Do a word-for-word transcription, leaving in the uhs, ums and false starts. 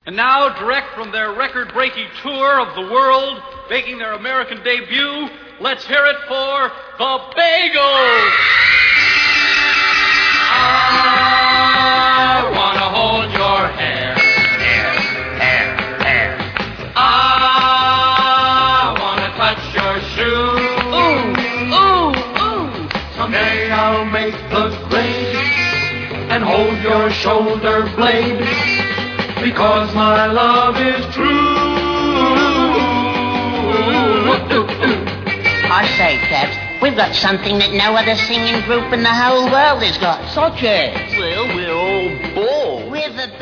And now, direct from their record-breaking tour of the world, making their American debut, let's hear it for the Bagels! I want to hold your hair. Hair, hair, hair. I want to touch your shoe. Ooh, ooh, ooh. Someday I'll make the grade and hold your shoulder blade, because my love is true. I say, Cabs, we've got something that no other singing group in the whole world has got. Such as? Well, we're all bored. We're the